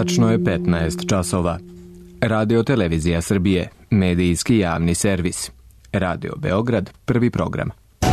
Tačno je 15 časova. Radio Televizija Srbije, medijski javni servis. Radio Beograd, prvi program.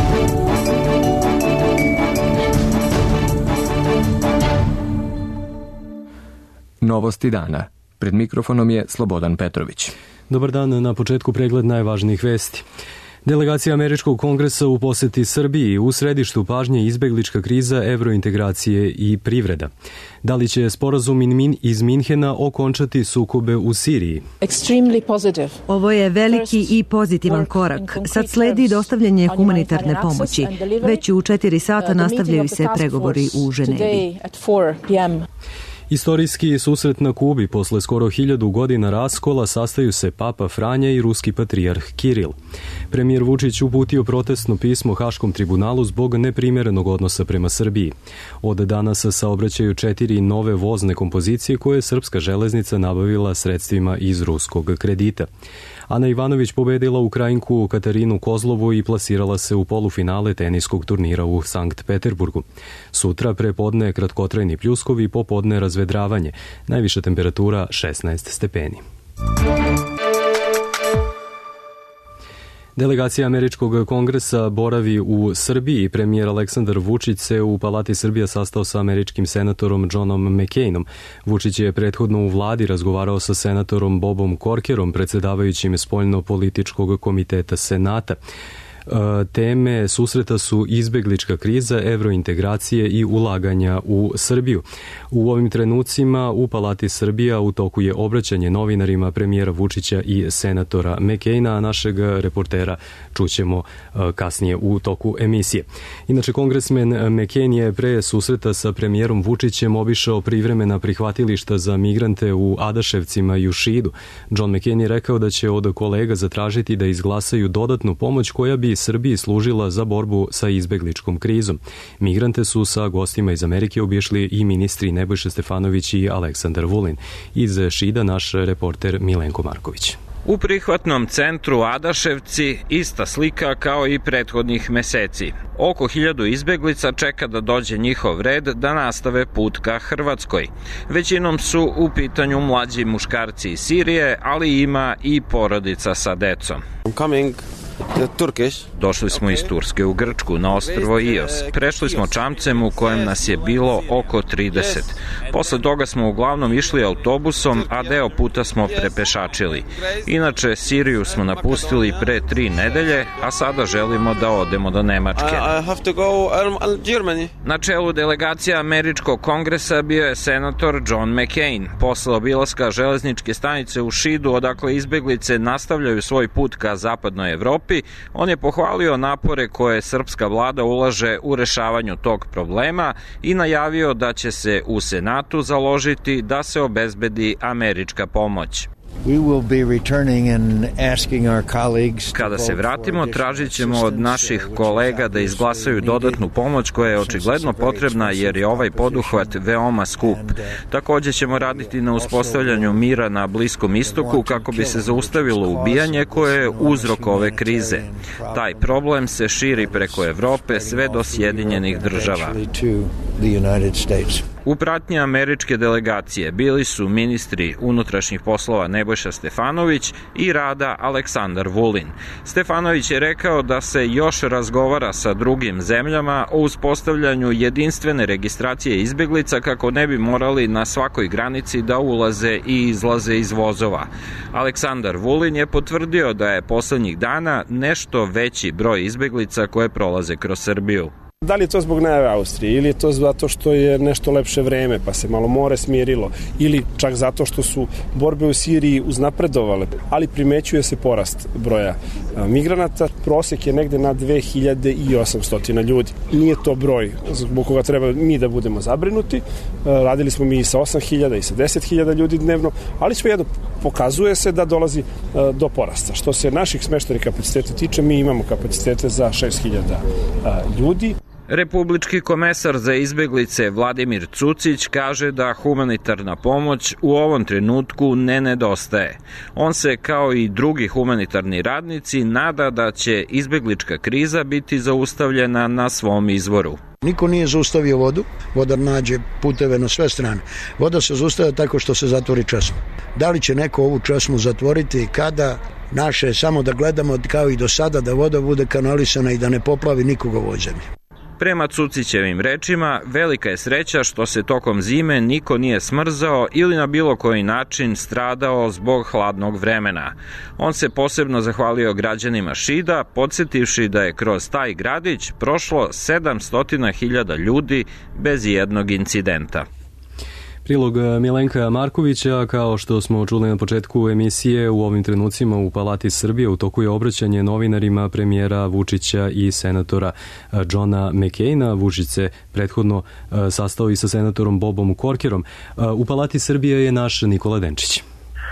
Novosti dana. Pred mikrofonom je Slobodan Petrović. Dobar dan, na početku pregled najvažnijih vesti. Delegacija Američkog kongresa u poseti Srbiji, u središtu pažnje izbeglička kriza, evrointegracije i privreda. Da li će sporazum iz Minhena okončati sukobe u Siriji? Ovo je veliki i pozitivan korak. Sad sledi dostavljanje humanitarne pomoći. Već u 4 sata nastavljaju se pregovori u Ženevi. Istorijski susret na Kubi posle skoro 1000 godina raskola sastaju se Papa Franja i ruski patrijarh Kiril. Premijer Vučić uputio protestno pismo Haškom tribunalu zbog neprimjerenog odnosa prema Srbiji. Od danas saobraćaju 4 nove vozne kompozicije koje je srpska železnica nabavila sredstvima iz ruskog kredita. Ana Ivanović pobedila Ukrajinku Katarinu Kozlovu i plasirala se u polufinale teniskog turnira u Sankt Peterburgu. Sutra prepodne kratkotrajni pljuskovi, popodne razvedravanje. Najviša temperatura 16 stepeni. Delegacija Američkog kongresa boravi u Srbiji. Premijer Aleksandar Vučić se u Palati Srbija sastao sa američkim senatorom Johnom McCainom. Vučić je prethodno u vladi razgovarao sa senatorom Bobom Corkerom, predsjedavajućim spoljno-političkog komiteta Senata. Teme susreta su izbeglička kriza, evrointegracije i ulaganja u Srbiju. U ovim trenucima u Palati Srbija u toku je obraćanje novinarima premijera Vučića i senatora McCaina, a našeg reportera čućemo kasnije u toku emisije. Inače, kongresmen McCain je pre susreta sa premijerom Vučićem obišao privremena prihvatilišta za migrante u Adaševcima i u Šidu. John McCain je rekao da će od kolega zatražiti da izglasaju dodatnu pomoć koja bi Srbiji služila za borbu sa izbegličkom krizom. Migrante su sa gostima iz Amerike obišli i ministri Nebojša Stefanović i Aleksandar Vulin. Iz Šida naš reporter Milenko Marković. U prihvatnom centru Adaševci ista slika kao i prethodnih meseci. Oko 1000 izbeglica čeka da dođe njihov red da nastave put ka Hrvatskoj. Većinom su u pitanju mlađi muškarci iz Sirije, ali ima i porodica sa decom. Došli smo iz Turske u Grčku na ostrvo Ios. Prešli smo čamcem u kojem nas je bilo oko 30. Posle toga smo uglavnom išli autobusom, a deo puta smo prepešačili. Inače, Siriju smo napustili pre 3 nedelje, a sada želimo da odemo do Nemačke. Na čelu delegacija Američkog kongresa bio je senator John McCain. Posle obilaska železničke stanice u Šidu, odakle izbeglice nastavljaju svoj put ka zapadnoj Evropi, on je pohvalio napore koje srpska vlada ulaže u rešavanju tog problema i najavio da će se u Senatu založiti da se obezbedi američka pomoć. Kada se vratimo, tražit ćemo od naših kolega da izglasaju dodatnu pomoć koja je očigledno potrebna jer je ovaj poduhvat veoma skup. Takođe ćemo raditi na uspostavljanju mira na Bliskom istoku kako bi se zaustavilo ubijanje koje je uzrok ove krize. Taj problem se širi preko Evrope sve do Sjedinjenih Država. U pratnji američke delegacije bili su ministri unutrašnjih poslova Nebojša Stefanović i rada Aleksandar Vulin. Stefanović je rekao da se još razgovara sa drugim zemljama o uspostavljanju jedinstvene registracije izbeglica kako ne bi morali na svakoj granici da ulaze i izlaze iz vozova. Aleksandar Vulin je potvrdio da je poslednjih dana nešto veći broj izbeglica koje prolaze kroz Srbiju. Da li je to zbog najave Austrije ili je to zato što je nešto lepše vreme pa se malo more smirilo ili čak zato što su borbe u Siriji uznapredovale, ali primećuje se porast broja migranata. Prosek je negde na 2800 ljudi. Nije to broj zbog koga treba mi da budemo zabrinuti. Radili smo mi i sa 8000 i sa 10.000 ljudi dnevno, ali svejedno pokazuje se da dolazi do porasta. Što se naših smeštajnih kapaciteta tiče, mi imamo kapacitete za 6000 ljudi. Republički komesar za izbeglice Vladimir Cucić kaže da humanitarna pomoć u ovom trenutku ne nedostaje. On se, kao i drugi humanitarni radnici, nada da će izbeglička kriza biti zaustavljena na svom izvoru. Niko nije zaustavio vodu, voda nađe puteve na sve strane. Voda se zaustavlja tako što se zatvori česma. Da li će neko ovu česmu zatvoriti i kada? Naše je samo da gledamo kao i do sada da voda bude kanalisana i da ne poplavi nikoga u ovoj zemlji. Prema Cucićevim rečima, velika je sreća što se tokom zime niko nije smrzao ili na bilo koji način stradao zbog hladnog vremena. On se posebno zahvalio građanima Šida, podsjetivši da je kroz taj gradić prošlo 700.000 ljudi bez jednog incidenta. Prilog Milenka Markovića, kao što smo čuli na početku emisije, u ovim trenucima u Palati Srbije u toku je obraćanje novinarima premijera Vučića i senatora Johna McCaina. Vučić se prethodno sastao i sa senatorom Bobom Corkerom. U Palati Srbije je naš Nikola Denčić.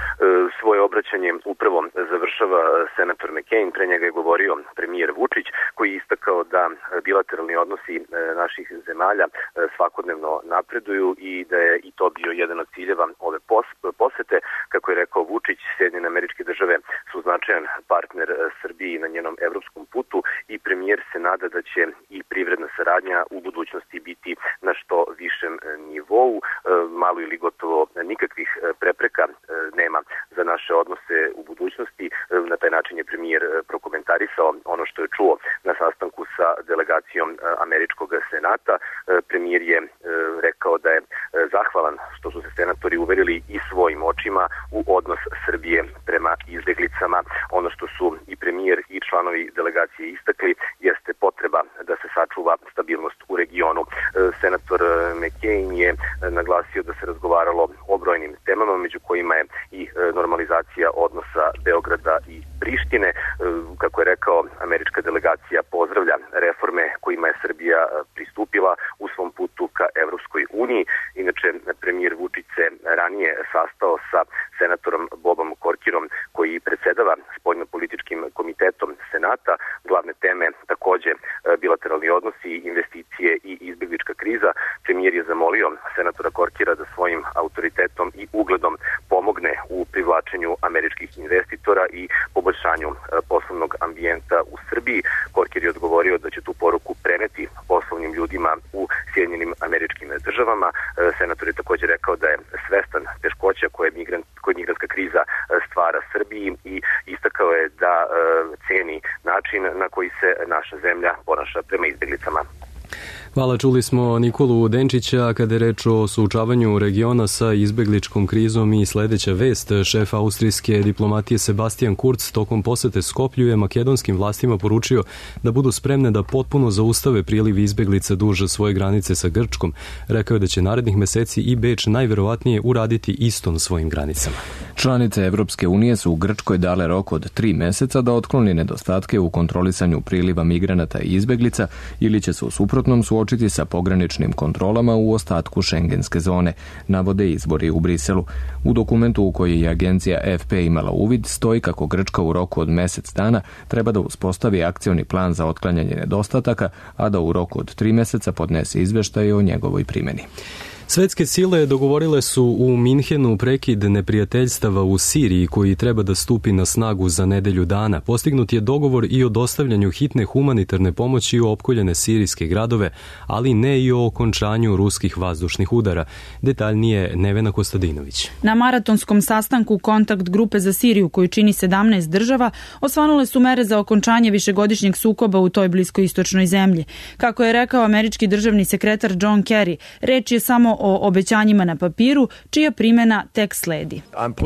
Svoje obraćanje upravo završava senator McCain, pre njega je govorio premijer Vučić, koji je istakao da bilateralni odnosi naših zemalja svakodnevno napreduju i da je i to bio jedan od ciljeva ove posete. Kako je rekao Vučić, Sjedinjene Američke Države su značajan partner Srbiji na njenom evropskom putu i premijer se nada da će i privredna saradnja u budućnosti biti na što višem nivou. Malo ili gotovo nikakvih prepreka nema za naše odnose u budućnosti. Na taj način je premijer prokomentarisao ono što je čuo na sastanku sa delegacijom Američkog senata. Premijer je rekao da je zahvalan što su se senatori uverili i svojim očima u odnos Srbije prema izbeglicama. Ono što su i premijer i članovi delegacije istakli jeste potreba da se sačuva stabilnost u regionu. Senator McCain je naglasio da se razgovaralo o brojnim temama, među kojima je i normalizacija odnosa Beograda i Prištine. Kako je rekao, američka delegacija pozdravlja reforme kojima je Srbija pristupila u svom putu ka Evropskoj uniji. Inače, premijer Vučić se ranije sastao sa senatorom Bobom Corkerom, koji predsedava spoljnopolitičkim komitetom Senata. Glavne teme takođe bilateralni odnosi, investicije i izbeglička kriza. Premijer je zamolio senatora Corkera da svojim autoritetom i ugledom pomogne u privlačenju američkih investitora i poboljšanju poslovnog ambijenta u Srbiji. Corker je odgovorio da će tu poruku preneti poslovnim ljudima u Sjedinjenim Američkim Državama. Senator je također rekao da je svestan teškoća koje migrantska kriza stvara Srbiji i istakao je da ceni način na koji se naša zemlja ponaša prema izbeglicama. Hvala, čuli smo Nikolu Denčića. Kada je reč o suočavanju regiona sa izbegličkom krizom i sledeća vest, šef austrijske diplomatije Sebastian Kurz tokom posete Skoplju je makedonskim vlastima poručio da budu spremne da potpuno zaustave priliv izbeglica duž svoje granice sa Grčkom. Rekao je da će narednih meseci i Beč najverovatnije uraditi isto na svojim granicama. Članice Evropske unije su u Grčkoj dale rok od 3 meseca da otkloni nedostatke u kontrolisanju priliva migranata i izbeglica ili će se u suprotnom suočiti sa pograničnim kontrolama u ostatku šengenske zone, navode izvori u Briselu. U dokumentu u koji je agencija AFP imala uvid stoji kako Grčka u roku od mesec dana treba da uspostavi akcioni plan za otklanjanje nedostataka, a da u roku od 3 meseca podnese izveštaj o njegovoj primjeni. Svetske sile dogovorile su u Minhenu prekid neprijateljstava u Siriji koji treba da stupi na snagu za nedelju dana. Postignut je dogovor i o dostavljanju hitne humanitarne pomoći u opkoljene sirijske gradove, ali ne i o okončanju ruskih vazdušnih udara. Detaljnije Nevena Kostadinović. Na maratonskom sastanku kontakt grupe za Siriju koju čini 17 država osvanule su mere za okončanje višegodišnjeg sukoba u toj bliskoistočnoj zemlji. Kako je rekao američki državni sekretar John Kerry, reč je samo o obećanjima na papiru, čija primjena tek sledi.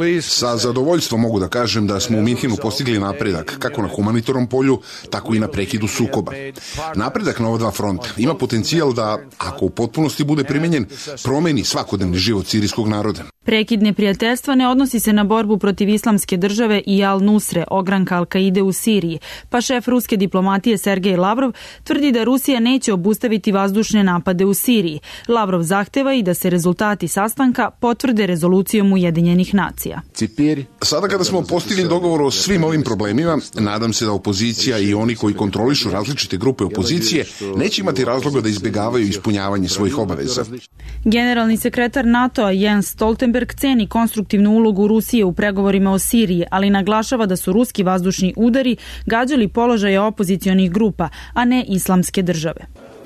Sa zadovoljstvom mogu da kažem da smo u Minhenu postigli napredak, kako na humanitarnom polju, tako i na prekidu sukoba. Napredak na ova dva fronta ima potencijal da, ako u potpunosti bude primenjen, promeni svakodnevni život sirijskog naroda. Prekid neprijateljstva ne odnosi se na borbu protiv islamske države i Al-Nusre, ogranka Al-Kaide u Siriji, pa šef ruske diplomatije Sergej Lavrov tvrdi da Rusija neće obustaviti vazdušne napade u Siriji. Lavrov zahteva i da se rezultati sastanka potvrde rezolucijom Ujedinjenih nacija. Sada kada smo postigli dogovor o svim ovim problemima, nadam se da opozicija i oni koji kontrolišu različite grupe opozicije neće imati razloga da izbjegavaju ispunjavanje svojih obaveza. Generalni sekretar NATO-a Jens Stoltenberg ceni konstruktivnu ulogu Rusije u pregovorima o Siriji, ali naglašava da su ruski vazdušni udari gađali položaje opozicionih grupa, a ne islamske države.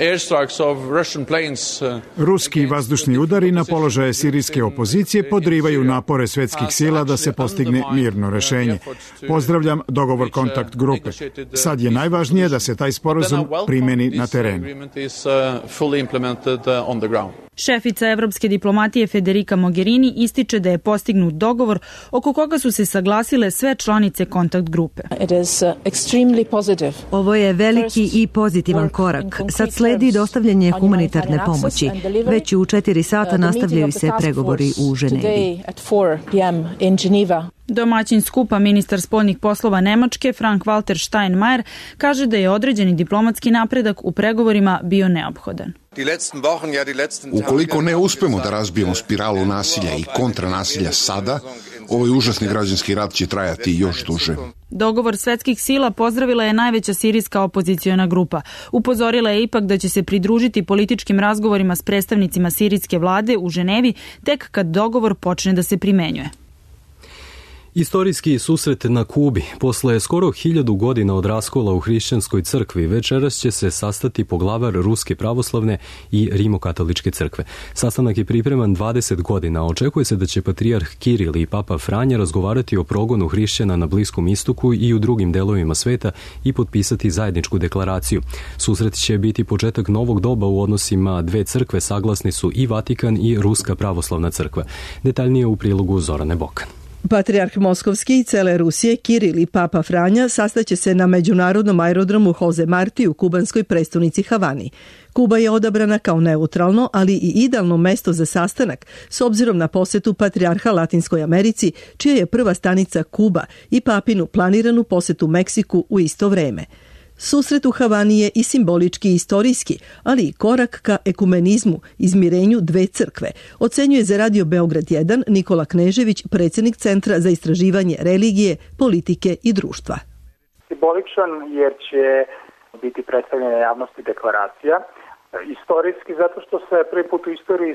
Ruski vazdušni udari na položaje sirijske opozicije podrivaju napore svetskih sila da se postigne mirno rešenje. Pozdravljam dogovor kontakt grupe. Sad je najvažnije da se taj sporazum primeni na terenu. Šefica evropske diplomatije Federica Mogherini ističe da je postignut dogovor oko koga su se saglasile sve članice kontakt grupe. Ovo je veliki i pozitivan korak. Sad sledi dostavljanje humanitarne pomoći. Već u 4 sata nastavljaju se pregovori u Ženevi. Domaćin skupa, ministar spoljnih poslova Nemačke Frank-Walter Steinmeier, kaže da je određeni diplomatski napredak u pregovorima bio neophodan. Ukoliko ne uspemo da razbijemo spiralu nasilja i kontranasilja sada, ovaj užasni građanski rat će trajati još duže. Dogovor svetskih sila pozdravila je najveća sirijska opoziciona grupa. Upozorila je ipak da će se pridružiti političkim razgovorima s predstavnicima sirijske vlade u Ženevi tek kad dogovor počne da se primenjuje. Istorijski susret na Kubi. Posle skoro 1000 godina od raskola u hrišćanskoj crkvi, večeras će se sastati poglavar Ruske pravoslavne i Rimokatoličke crkve. Sastanak je pripreman 20 godina. Očekuje se da će patrijarh Kiril i papa Franja razgovarati o progonu hrišćana na Bliskom istoku i u drugim delovima sveta i potpisati zajedničku deklaraciju. Susret će biti početak novog doba u odnosima dve crkve, saglasni su i Vatikan i Ruska pravoslavna crkva. Detaljnije u prilogu Zorane Bokan. Patrijarh Moskovski i cele Rusije Kiril i papa Franja sastaće se na međunarodnom aerodromu Jose Marti u kubanskoj prestonici Havani. Kuba je odabrana kao neutralno, ali i idealno mesto za sastanak s obzirom na posetu patrijarha Latinskoj Americi, čija je prva stanica Kuba, i papinu planiranu posetu Meksiku u isto vreme. Susret u Havani je i simbolički i istorijski, ali i korak ka ekumenizmu, izmirenju dve crkve, ocenjuje za Radio Beograd 1 Nikola Knežević, predsjednik Centra za istraživanje religije, politike i društva. Simboličan jer će biti predstavljena javnosti deklaracija. Istorijski zato što se prvi put u istoriji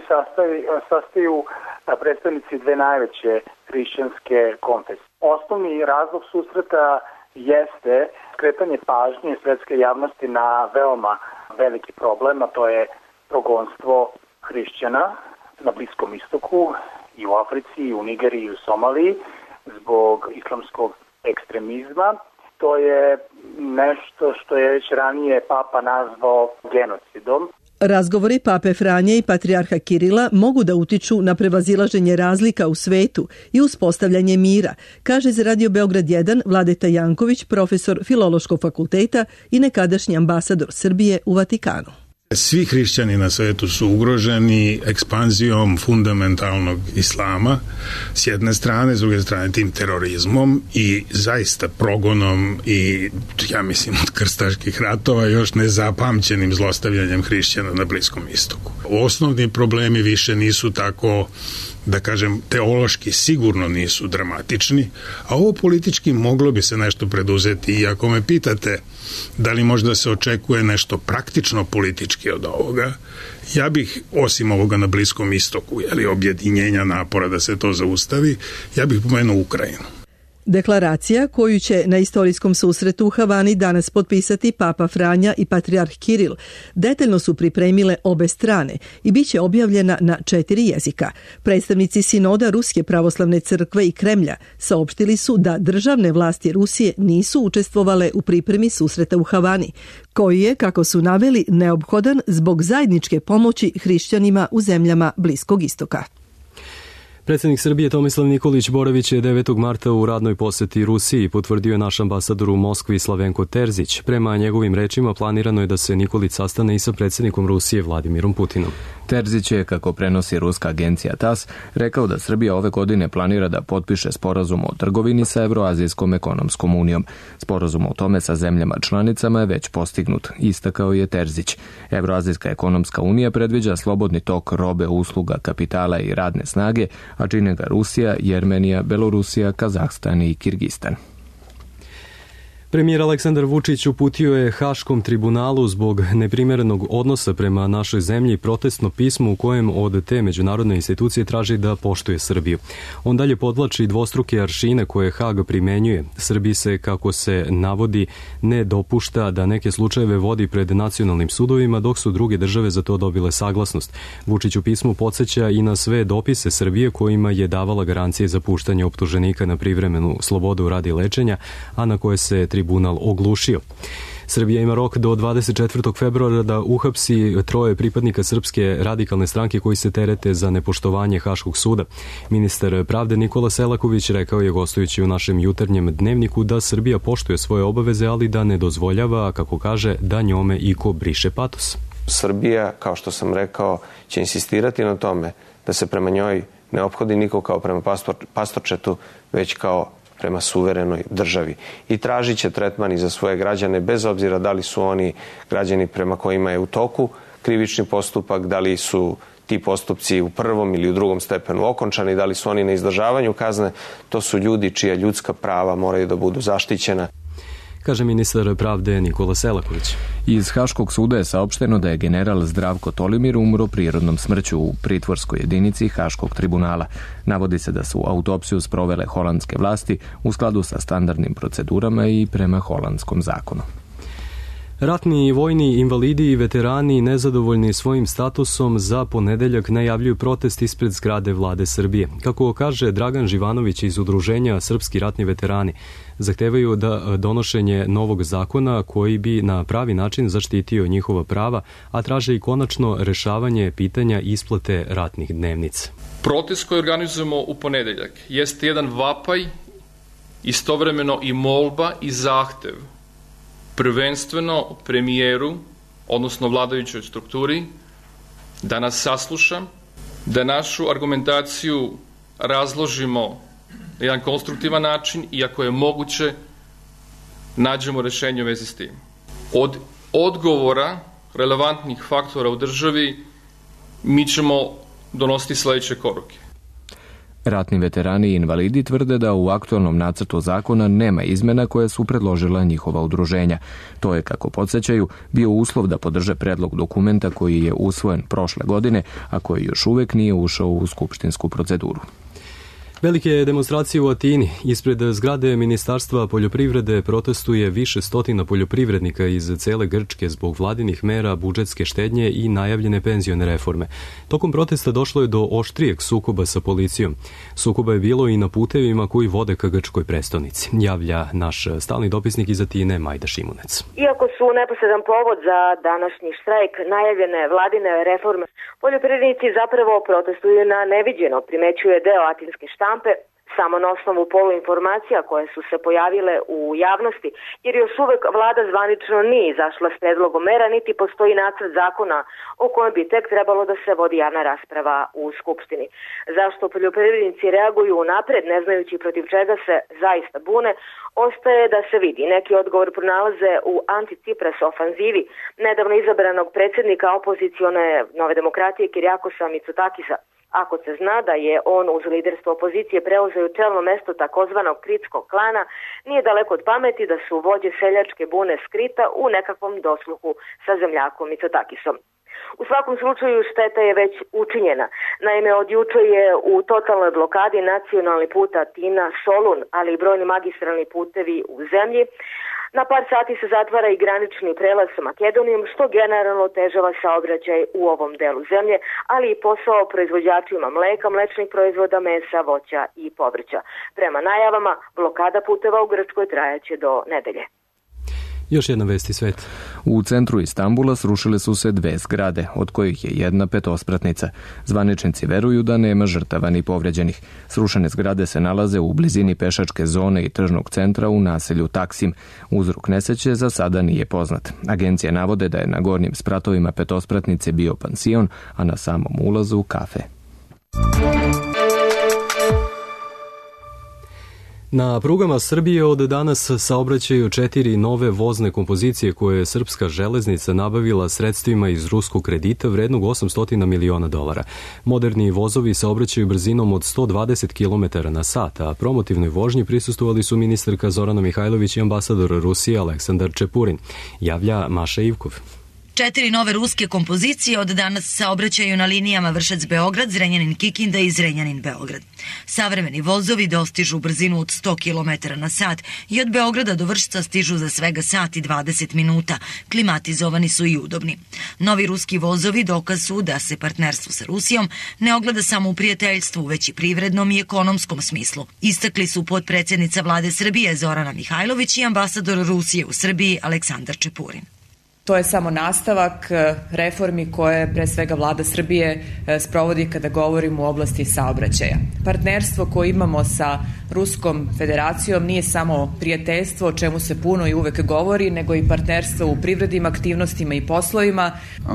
sastaju predstavnici dve najveće hrišćanske konfesije. Osnovni razlog susreta jeste skretanje pažnje svetske javnosti na veoma veliki problem, a to je progonstvo hrišćana na Bliskom istoku i u Africi, i u Nigeriji, i u Somaliji zbog islamskog ekstremizma. To je nešto što je već ranije papa nazvao genocidom. Razgovori pape Franje i patrijarha Kirila mogu da utiču na prevazilaženje razlika u svetu i uspostavljanje mira, kaže za Radio Beograd 1 Vladeta Janković, profesor Filološkog fakulteta i nekadašnji ambasador Srbije u Vatikanu. Svi hrišćani na svetu su ugroženi ekspanzijom fundamentalnog islama s jedne strane, s druge strane tim terorizmom i zaista progonom i, ja mislim, od krstaških ratova još nezapamćenim zlostavljanjem hrišćana na Bliskom istoku. Osnovni problemi više nisu tako, da kažem, teološki sigurno nisu dramatični, a ovo politički moglo bi se nešto preduzeti i ako me pitate da li možda se očekuje nešto praktično politički od ovoga, ja bih, osim ovoga na Bliskom istoku, ili objedinjenja napora da se to zaustavi, ja bih pomenuo Ukrajinu. Deklaracija koju će na istorijskom susretu u Havani danas potpisati papa Franja i patrijarh Kiril detaljno su pripremile obe strane i bit će objavljena na 4 jezika. Predstavnici sinoda Ruske pravoslavne crkve i Kremlja saopštili su da državne vlasti Rusije nisu učestvovale u pripremi susreta u Havani, koji je, kako su naveli, neophodan zbog zajedničke pomoći hrišćanima u zemljama Bliskog istoka. Predsjednik Srbije Tomislav Nikolić Boravić je 9. marta u radnoj poseti Rusiji, potvrdio je naš ambasador u Moskvi Slavenko Terzić. Prema njegovim rečima planirano je da se Nikolić sastane i sa predsjednikom Rusije Vladimirom Putinom. Terzić je, kako prenosi ruska agencija TASS, rekao da Srbija ove godine planira da potpiše sporazum o trgovini sa Evroazijskom ekonomskom unijom. Sporazum o tome sa zemljama članicama je već postignut, istakao je Terzić. Evroazijska ekonomska unija predviđa slobodni tok robe, usluga, kapitala i radne snage, a čine ga Rusija, Jermenija, Belorusija, Kazahstan i Kirgistan. Premijer Aleksandar Vučić uputio je Haškom tribunalu zbog neprimjerenog odnosa prema našoj zemlji protestno pismo u kojem od te međunarodne institucije traži da poštuje Srbiju. On dalje podvlači dvostruke aršine koje Hag primenjuje. Srbiji se, kako se navodi, ne dopušta da neke slučajeve vodi pred nacionalnim sudovima, dok su druge države za to dobile saglasnost. Vučić u pismu podsjeća i na sve dopise Srbije kojima je davala garancije za puštanje optuženika na privremenu slobodu radi lečenja, a na koje se tribunal oglušio. Srbija ima rok do 24. februara da uhapsi 3 pripadnika Srpske radikalne stranke koji se terete za nepoštovanje Haškog suda. Ministar pravde Nikola Selaković rekao je, gostujući u našem jutarnjem dnevniku, da Srbija poštuje svoje obaveze, ali da ne dozvoljava, kako kaže, da njome iko briše patos. Srbija, kao što sam rekao, će insistirati na tome da se prema njoj ne ophodi niko kao prema pastorčetu, već kao prema suverenoj državi. I tražit će tretman i za svoje građane, bez obzira da li su oni građani prema kojima je u toku krivični postupak, da li su ti postupci u prvom ili u drugom stepenu okončani, da li su oni na izdržavanju kazne. To su ljudi čija ljudska prava moraju da budu zaštićena, kaže ministar pravde Nikola Selaković. Iz Haškog suda je saopšteno da je general Zdravko Tolimir umro prirodnom smrću u pritvorskoj jedinici Haškog tribunala. Navodi se da su autopsiju sprovele holandske vlasti u skladu sa standardnim procedurama i prema holandskom zakonu. Ratni i vojni invalidi i veterani nezadovoljni svojim statusom za ponedeljak najavljuju protest ispred zgrade vlade Srbije. Kako kaže Dragan Živanović iz udruženja Srpski ratni veterani, zahtevaju da donošenje novog zakona koji bi na pravi način zaštitio njihova prava, a traže i konačno rešavanje pitanja isplate ratnih dnevnica. Protest koji organizujemo u ponedeljak jeste jedan vapaj, istovremeno i molba i zahtev prvenstveno premijeru, odnosno vladajućoj strukturi, da nas sasluša, da našu argumentaciju razložimo na jedan konstruktivan način i ako je moguće nađemo rešenje u vezi s tim. Od odgovora relevantnih faktora u državi mi ćemo donositi sledeće koruke. Ratni veterani i invalidi tvrde da u aktualnom nacrtu zakona nema izmena koje su predložila njihova udruženja. To je, kako podsjećaju, bio uslov da podrže predlog dokumenta koji je usvojen prošle godine, a koji još uvek nije ušao u skupštinsku proceduru. Velike demonstracije u Atini. Ispred zgrade Ministarstva poljoprivrede protestuje više stotina poljoprivrednika iz cele Grčke zbog vladinih mera, budžetske štednje i najavljene penzione reforme. Tokom protesta došlo je do oštrijeg sukoba sa policijom. Sukoba je bilo i na putevima koji vode ka grčkoj prestonici. Javlja naš stalni dopisnik iz Atine Majda Šimunec. Iako su neposredan povod za današnji štrajk najavljene vladine reforme, poljoprivrednici zapravo protestuju na neviđeno, primećuje deo atinske štampe, samo na osnovu poluinformacija koje su se pojavile u javnosti, jer još uvek vlada zvanično nije izašla s predlogom mera, niti postoji nacrt zakona o kojem bi tek trebalo da se vodi javna rasprava u Skupštini. Zašto poljoprivrednici reaguju unapred, ne znajući protiv čega se zaista bune, ostaje da se vidi. Neki odgovor pronalaze u anti-Cipras ofanzivi nedavno izabranog predsjednika opozicione Nove demokratije Kirijakosa Mitsotakisa. Ako se zna da je on uz liderstvo opozicije preuzeo čelno mesto takozvanog kritskog klana, nije daleko od pameti da su vođe seljačke bune skrita u nekakvom dosluhu sa zemljakom Mitsotakisom. U svakom slučaju šteta je već učinjena. Naime, od juče je u totalnoj blokadi nacionalni put Atina-Solun, ali i brojni magistralni putevi u zemlji. Na par sati se zatvara i granični prelaz sa Makedonijom, što generalno otežava saobraćaj u ovom delu zemlje, ali i posao proizvođačima mleka, mlečnih proizvoda, mesa, voća i povrća. Prema najavama, blokada puteva u Grčkoj trajaće do nedelje. Još jedna vest iz sveta. U centru Istanbula srušile su se 2 zgrade, od kojih je jedna petospratnica. Zvaničnici veruju da nema žrtava ni povređenih. Srušene zgrade se nalaze u blizini pešačke zone i tržnog centra u naselju Taksim. Uzrok nesreće za sada nije poznat. Agencije navode da je na gornjim spratovima petospratnice bio pansion, a na samom ulazu kafe. Na prugama Srbije od danas saobraćaju 4 nove vozne kompozicije koje je srpska železnica nabavila sredstvima iz ruskog kredita vrednog $800 miliona. Moderni vozovi saobraćaju brzinom od 120 km na sat, a promotivnoj vožnji prisustvovali su ministarka Zorana Mihajlović i ambasador Rusije Aleksandar Čepurin, javlja Maša Ivkov. 4 nove ruske kompozicije od danas saobraćaju na linijama Vršac-Beograd, Zrenjanin-Kikinda i Zrenjanin-Beograd. Savremeni vozovi dostižu brzinu od 100 km na sat i od Beograda do Vršca stižu za svega sat i 20 minuta. Klimatizovani su i udobni. Novi ruski vozovi dokaz su da se partnerstvo sa Rusijom ne ogleda samo u prijateljstvu, već i privrednom i ekonomskom smislu. Istakli su potpredsjednica vlade Srbije Zorana Mihajlović i ambasador Rusije u Srbiji Aleksandar Čepurin. To je samo nastavak reformi koje pre svega vlada Srbije sprovodi kada govorimo u oblasti saobraćaja. Partnerstvo koje imamo sa Ruskom federacijom nije samo prijateljstvo, o čemu se puno i uvek govori, nego i partnerstvo u privrednim aktivnostima i poslovima.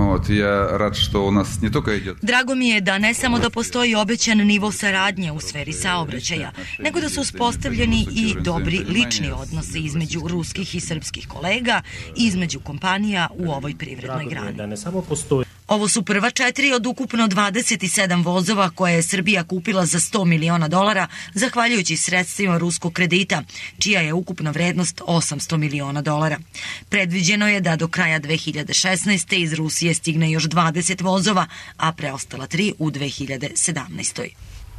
Drago mi je da ne samo da postoji obećan nivo saradnje u sferi saobraćaja, nego da su uspostavljeni i dobri lični odnosi između ruskih i srpskih kolega i između kompanija u ovoj privrednoj grani. Ovo su prva 4 od ukupno 27 vozova koje je Srbija kupila za $100 miliona zahvaljujući sredstvima ruskog kredita, čija je ukupna vrednost $800 miliona. Predviđeno je da do kraja 2016. iz Rusije stigne još 20 vozova, a preostala 3 u 2017.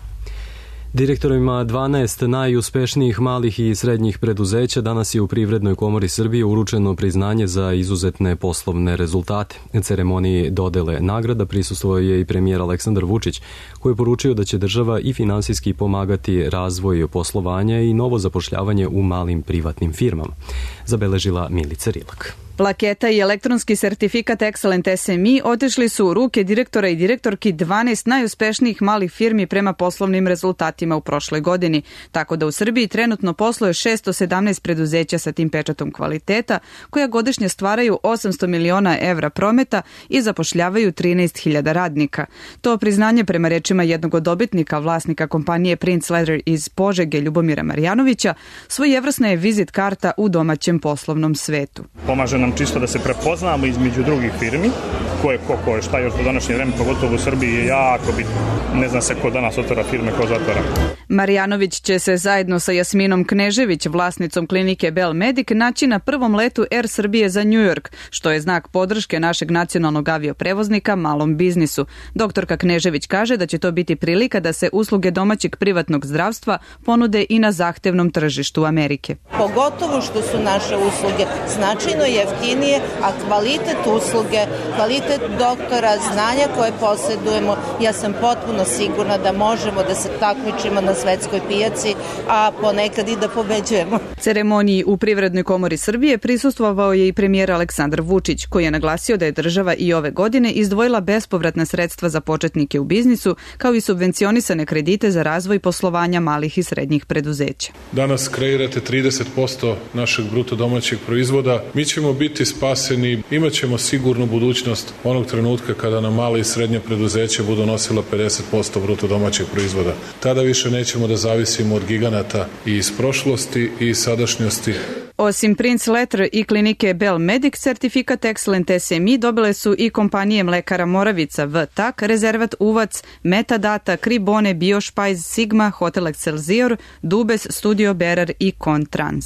Direktorima 12 najuspešnijih malih i srednjih preduzeća danas je u Privrednoj komori Srbije uručeno priznanje za izuzetne poslovne rezultate. Ceremoniji dodele nagrada prisustvovao je i premijer Aleksandar Vučić, koji je poručio da će država i finansijski pomagati razvoj poslovanja i novo zapošljavanje u malim privatnim firmama. Zabeležila Milica Rilak. Plaketa i elektronski sertifikat Excellent SME otišli su u ruke direktora i direktorki 12 najuspešnijih malih firmi prema poslovnim rezultatima u prošloj godini, tako da u Srbiji trenutno posluje 617 preduzeća sa tim pečatom kvaliteta, koja godišnje stvaraju 800 miliona evra prometa i zapošljavaju 13.000 radnika. To priznanje, prema rečima jednog od dobitnika, vlasnika kompanije Prince Leather iz Požege, Ljubomira Marjanovića, svojevrsna je vizit karta u domaćem poslovnom svetu. Pomaže nam čisto da se prepoznamo između drugih firmi, ko je šta još do današnje vreme, pogotovo u Srbiji, je jako bitno. Ne zna se ko danas otvara firme, ko zatvara. Marjanović će se zajedno sa Jasminom Knežević, vlasnicom klinike Bell Medic, naći na prvom letu Air Srbije za New York, što je znak podrške našeg nacionalnog avioprevoznika malom biznisu. Doktorka Knežević kaže da će to biti prilika da se usluge domaćeg privatnog zdravstva ponude i na zahtevnom tržištu Amerike. Pogotovo što su naše usluge značajno jeftinije, a kvalitet usluge, kvalitet doktora, znanja koje posjedujemo, ja sam potpuno sigurna da možemo da se takmičimo na svetskoj pijaci, a ponekad i da pobeđujemo. Ceremoniji u Privrednoj komori Srbije prisustvovao je i premijer Aleksandar Vučić, koji je naglasio da je država i ove godine izdvojila bespovratna sredstva za početnike u biznisu, kao i subvencionisane kredite za razvoj poslovanja malih i srednjih preduzeća. Danas kreirate 30% našeg bruto domaćeg proizvoda. Mi ćemo biti spaseni, imat ćemo sigurnu budućnost onog trenutka kada nam male i srednje preduzeće budu nosila 50% bruto domaćeg proizvoda. Tada više nećemo da zavisimo od giganata i iz prošlosti i sadašnjosti. Osim Prince Leather i klinike Bell Medic, sertifikat Excellent SME dobile su i kompanije mlekara Moravica, VTAK, Rezervat Uvac, Metadata, Kribone, Biošpajz, Sigma, Hotel Excelsior, Dubes, Studio Berar i Kontrans.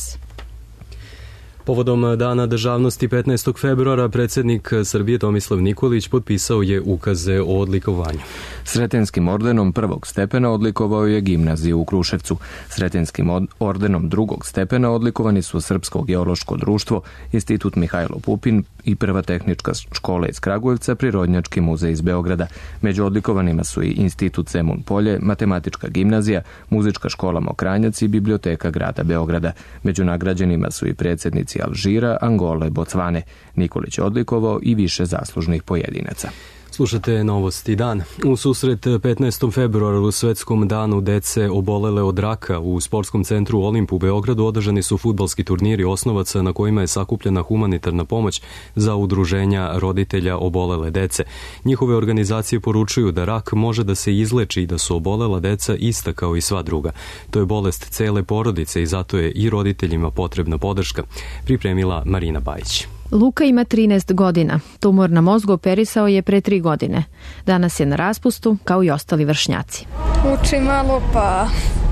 Povodom Dana državnosti 15. februara predsjednik Srbije Tomislav Nikolić potpisao je ukaze o odlikovanju. Sretenskim ordenom prvog stepena odlikovao je gimnaziju u Kruševcu. Sretenskim ordenom drugog stepena odlikovani su Srpsko geološko društvo, Institut Mihajlo Pupin i Prva tehnička škola iz Kragujevca, Prirodnjački muzej iz Beograda. Među odlikovanima su i Institut Zemun Polje, Matematička gimnazija, Muzička škola Mokranjac i Biblioteka grada Beograda. Među nagrađenima su i predsjednici Alžira, Angole, Bocvane. Nikolić je odlikovao i više zaslužnih pojedinaca. Slušate Novosti dan. U susret 15. februaru, Svetskom danu dece obolele od raka, u sportskom centru Olimp u Beogradu održani su fudbalski turniri osnovaca na kojima je sakupljena humanitarna pomoć za udruženja roditelja obolele dece. Njihove organizacije poručuju da rak može da se izleči i da su obolela deca ista kao i sva druga. To je bolest cele porodice i zato je i roditeljima potrebna podrška. Pripremila Marina Bajić. Luka ima 13 godina. Tumor na mozgu operisao je pre 3 godine. Danas je na raspustu, kao i ostali vršnjaci. Učim malo, pa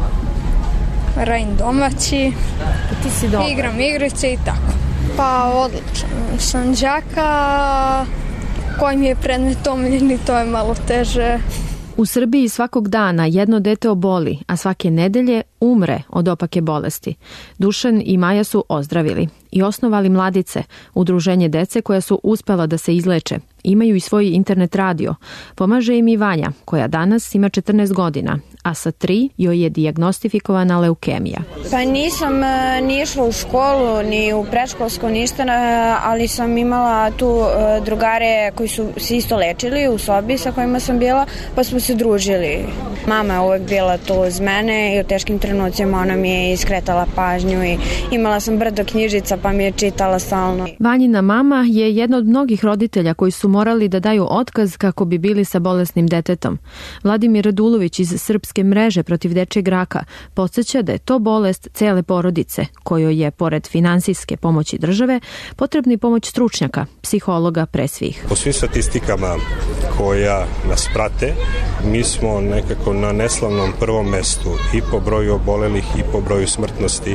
radim domaći, ti si dobro. Igram igrice i tako. Pa odlično. Sam đaka, koji mi je predmet omiljeni, to je malo teže. U Srbiji svakog dana jedno dete oboli, a svake nedelje umre od opake bolesti. Dušan i Maja su ozdravili i osnovali Mladice, udruženje dece koja su uspela da se izleče. Imaju i svoj internet radio. Pomaže im i Vanja, koja danas ima 14 godina, a sa 3 joj je dijagnostifikovana leukemija. Pa nisam ni išla u školu, ni u predškolsko, ništa, ali sam imala tu drugare koji su se isto lečili u sobi sa kojima sam bila, pa smo se družili. Mama je uvek bila tu uz mene i u teškim trenucima ona mi je iskretala pažnju i imala sam brdo knjižica pa mi je čitala stalno. Vanjina mama je jedna od mnogih roditelja koji su morali da daju otkaz kako bi bili sa bolesnim detetom. Vladimir Radulović iz Srpske mreže protiv dečijeg raka podsjeća da je to bolest cele porodice, kojoj je, pored finansijske pomoći države, potrebna i pomoć stručnjaka, psihologa pre svih. Po svim statistikama koja nas prate, mi smo nekako na neslavnom prvom mestu i po broju obolelih i po broju smrtnosti,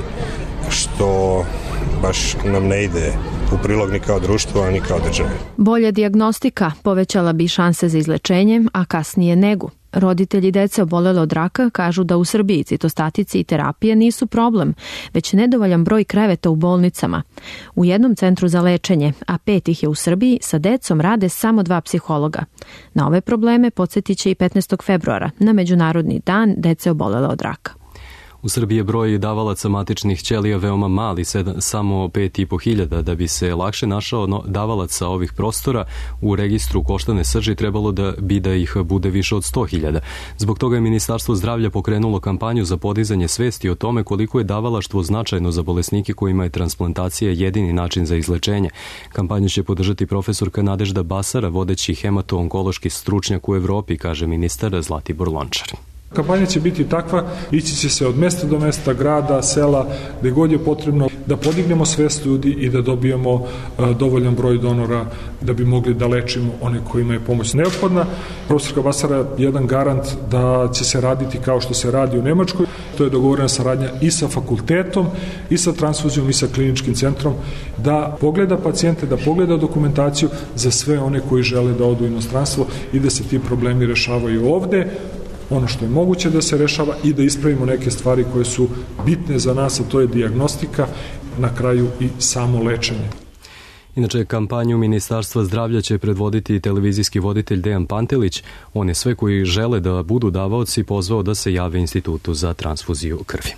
što baš nam ne ide u prilog ni kao društvo, a ni kao države. Bolja dijagnostika povećala bi šanse za izlečenje, a kasnije negu. Roditelji dece obolele od raka kažu da u Srbiji citostatici i terapije nisu problem, već nedovoljan broj kreveta u bolnicama. U jednom centru za lečenje, a 5 ih je u Srbiji, sa decom rade samo 2 psihologa. Na ove probleme podsjetit će i 15. februara, na Međunarodni dan dece obolele od raka. U Srbiji je broj davalaca matičnih ćelija veoma mali, samo 5.500. Da bi se lakše našao davalaca ovih prostora u registru koštane srži, trebalo da ih bude više od 100.000. Zbog toga je Ministarstvo zdravlja pokrenulo kampanju za podizanje svesti o tome koliko je davalaštvo značajno za bolesnike kojima je transplantacija jedini način za izlečenje. Kampanju će podržati profesorka Nadežda Basara, vodeći hemato-onkološki stručnjak u Evropi, kaže ministar Zlatibor Lončar. Kampanja će biti takva, ići će se od mesta do mesta, grada, sela, gde god je potrebno da podignemo svest ljudi i da dobijemo dovoljan broj donora da bi mogli da lečimo one kojima je pomoć neophodna. Profesorka Basara je jedan garant da će se raditi kao što se radi u Nemačkoj. To je dogovorena saradnja i sa fakultetom, i sa transfuzijom, i sa kliničkim centrom, da pogleda pacijente, da pogleda dokumentaciju za sve one koji žele da odu u inostranstvo i da se ti problemi rešavaju ovde, ono što je moguće da se rešava i da ispravimo neke stvari koje su bitne za nas, a to je dijagnostika, na kraju i samo lečenje. Inače, kampanju Ministarstva zdravlja će predvoditi televizijski voditelj Dejan Pantelić. On je sve koji žele da budu davaoci pozvao da se jave Institutu za transfuziju krvi.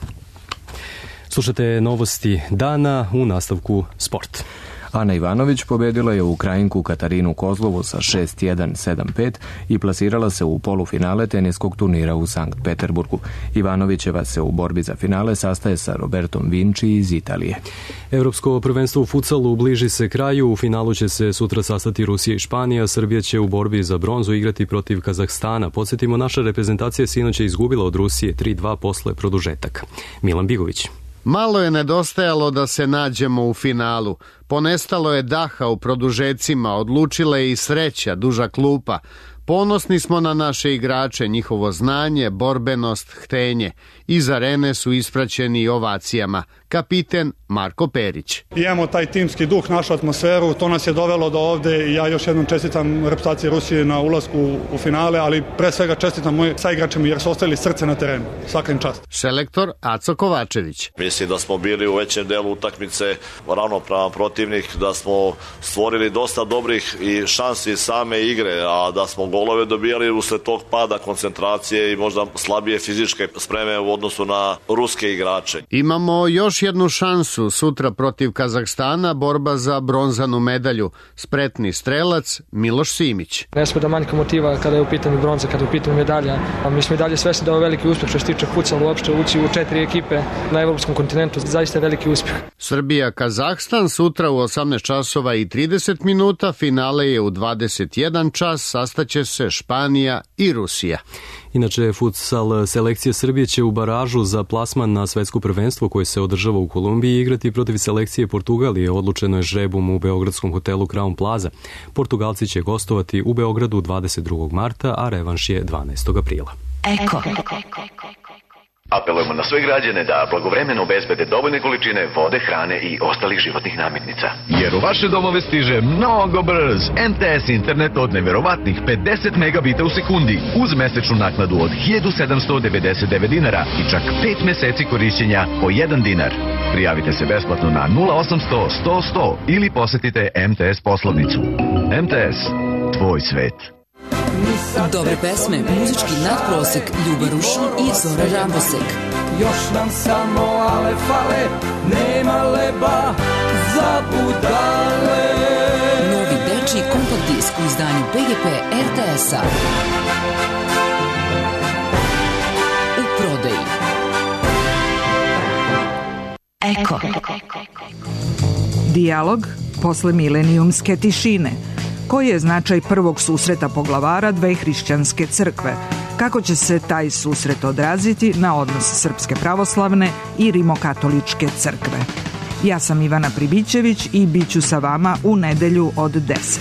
Slušate Novosti dana, u nastavku sport. Ana Ivanović pobedila je Ukrajinku Katarinu Kozlovu sa 6-1, 7-5 i plasirala se u polufinale teniskog turnira u Sankt Peterburgu. Ivanovićeva se u borbi za finale sastaje sa Robertom Vinci iz Italije. Evropsko prvenstvo u futsalu bliži se kraju. U finalu će se sutra sastati Rusija i Španija. Srbija će u borbi za bronzu igrati protiv Kazahstana. Podsjetimo, naša reprezentacija sinoć je izgubila od Rusije 3-2 posle produžetaka. Milan Bigović. Malo je nedostajalo da se nađemo u finalu. Ponestalo je daha u produžecima, odlučila je i sreća, duža klupa. Ponosni smo na naše igrače, njihovo znanje, borbenost, htenje. Iz arene su ispraćeni ovacijama, kapiten Marko Perić. Imamo taj timski duh, našu atmosferu, to nas je dovelo do ovde i ja još jednom čestitam reprezentaciji Rusije na ulasku u finale, ali pre svega čestitam mojim saigračima jer su ostavili srce na terenu. Svaka im čast. Selektor Aco Kovačević. Mislim da smo bili u većem delu utakmice ravnopravan protivnik, da smo stvorili dosta dobrih i šansi same igre, a da smo golove dobijali usled tog pada koncentracije i možda slabije fizičke spreme u odnosu na ruske igrače. Imamo još jednu šansu sutra protiv Kazahstana, borba za bronzanu medalju. Spretni strelac Miloš Simić. Ne sme da manjka motiva kada je u pitanju bronza, kada je u pitanju medalja. A mi smo i dalje svesni da je veliki uspjeh što se tiče futsala uopšte ući u 4 ekipe na evropskom kontinentu. Zaista je veliki uspjeh. Srbija-Kazahstan sutra u 18 časova i 30 minuta, finale je u 21 čas, sastaće se Španija i Rusija. Inače, futsal selekcija Srbije će u baražu za plasman na svetsko prvenstvo koje se održava u Kolumbiji igrati protiv selekcije Portugalije. Odlučeno je žrebom u beogradskom hotelu Crown Plaza. Portugalci će gostovati u Beogradu 22. marta, a revanš je 12. aprila. Eko. Apelujemo na sve građane da blagovremeno obezbede dovoljne količine vode, hrane i ostalih životnih namirnica. Jer u vaše domove stiže mnogo brz MTS internet od neverovatnih 50 megabita u sekundi uz mesečnu naknadu od 1799 dinara i čak 5 meseci korišćenja po 1 dinar. Prijavite se besplatno na 0800 100 100 ili posetite MTS poslovnicu. MTS, tvoj svet. Dobre pesme, muzički nadprosek, Ljuba Rušin i Zora Rambosek. Još nam samo ale fale, nema leba za budale. Novi dečiji kompakt disk u izdanju PGP RTS-a. U prodaji. Eko. Dijalog posle milenijumske tišine. Koji je značaj prvog susreta poglavara dve hrišćanske crkve? Kako će se taj susret odraziti na odnos Srpske pravoslavne i Rimokatoličke crkve? Ja sam Ivana Pribićević i bit ću sa vama u nedelju od 10.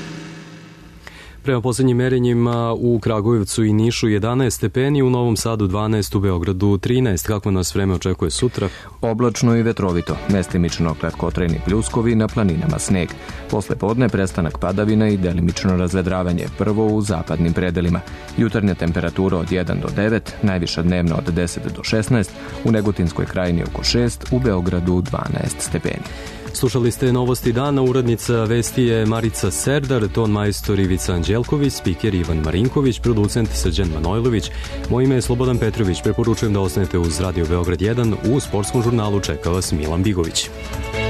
Prema poslednjim merenjima u Kragujevcu i Nišu 11 stepeni, u Novom Sadu 12, u Beogradu 13. Kako nas vreme očekuje sutra? Oblačno i vetrovito, mestimično kratkotrajni pljuskovi, na planinama sneg. Posle podne prestanak padavina i delimično razvedravanje, prvo u zapadnim predelima. Jutarnja temperatura od 1 do 9, najviša dnevna od 10 do 16, u Negotinskoj krajini oko 6, u Beogradu 12 stepeni. Slušali ste Novosti dana, urednica vesti je Marica Serdar, ton majstor Ivica Anđelković, spiker Ivan Marinković, producent Srđan Manojlović. Moje ime je Slobodan Petrović, preporučujem da ostanete uz Radio Beograd 1, u sportskom žurnalu čeka vas Milan Bigović.